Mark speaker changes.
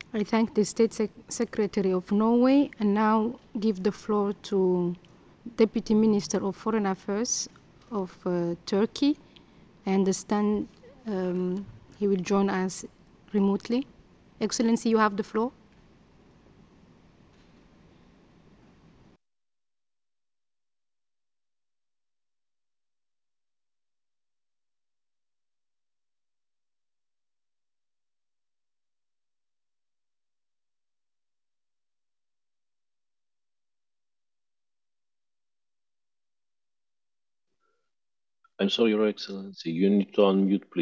Speaker 1: I thank the Secretary of Norway and now give the floor to Deputy Minister of Foreign Affairs of Turkey. I understand he will join us remotely. Excellency, you have the floor.
Speaker 2: I'm sorry, Your Excellency. You need to unmute, please.